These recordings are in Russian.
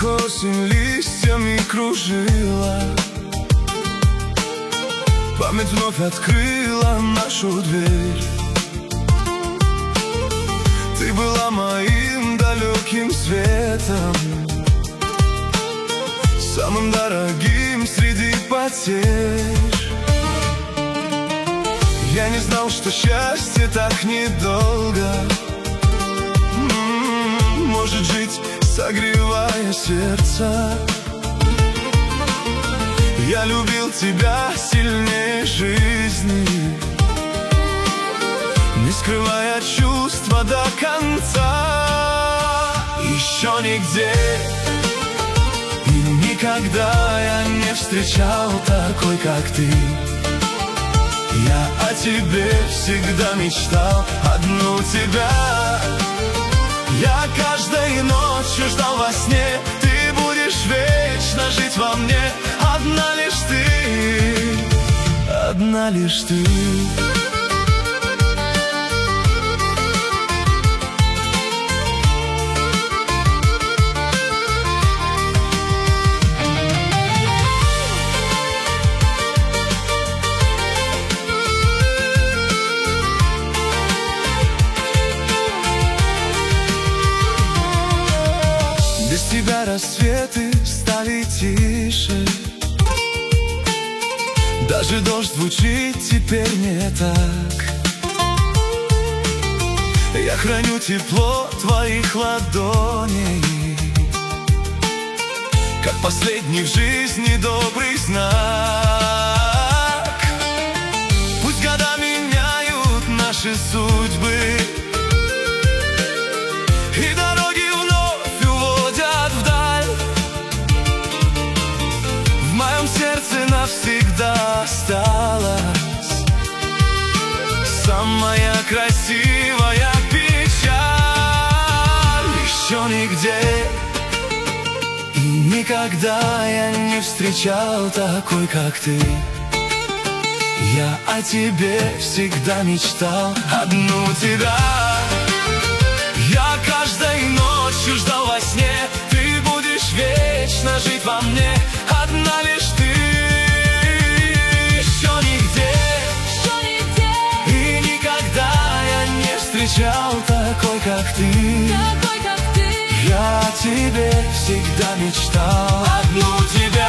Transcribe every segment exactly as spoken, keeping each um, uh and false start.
как осень листьями кружила. Память вновь открыла нашу дверь. Ты была моим далеким светом, самым дорогим среди потерь. Я не знал, что счастье так недолго М-м, может жить, согревая сердце. Я любил тебя сильнее жизни, не скрывая чувства до конца. Еще нигде и никогда я не встречал такой, как ты. Я о тебе всегда мечтал, одну тебя. Я каждой ночью ждал во сне, ты будешь вечно жить во мне. Одна лишь ты, одна лишь ты. Без тебя рассветы стали тише, даже дождь звучит теперь не так. Я храню тепло твоих ладоней, как последний в жизни добрый знак. Пусть года меняют наши судьбы, и дороги вновь уводят вдаль. В моем сердце навсегда осталась самая красивая печаль. Еще нигде и никогда я не встречал такой, как ты. Я о тебе всегда мечтал, одну тебя. Я каждой ночью ждал во сне, ты будешь вечно жить во мне. Одна лишь ты. Еще нигде, еще нигде и никогда я не встречал такой, как ты. Такой, как ты. Я о тебе всегда мечтал, одну тебя.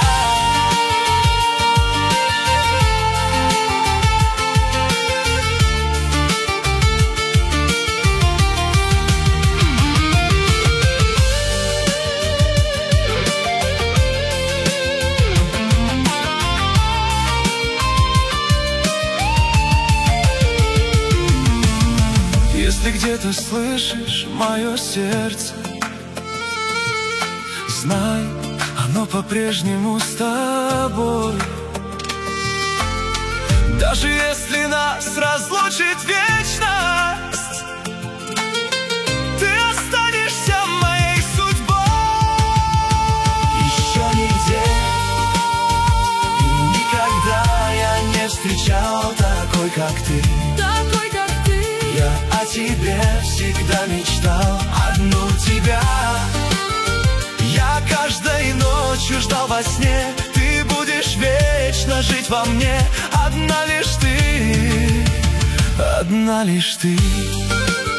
Если где-то слышишь мое сердце, знай, оно по-прежнему с тобой. Даже если нас разлучит вечность, ты останешься моей судьбой. Еще нигде и никогда я не встречал такой, как ты. Такой, как ты. Я о тебе всегда мечтал, одну тебя. Я каждой ночью ждал во сне, ты будешь вечно жить во мне. Одна лишь ты, одна лишь ты.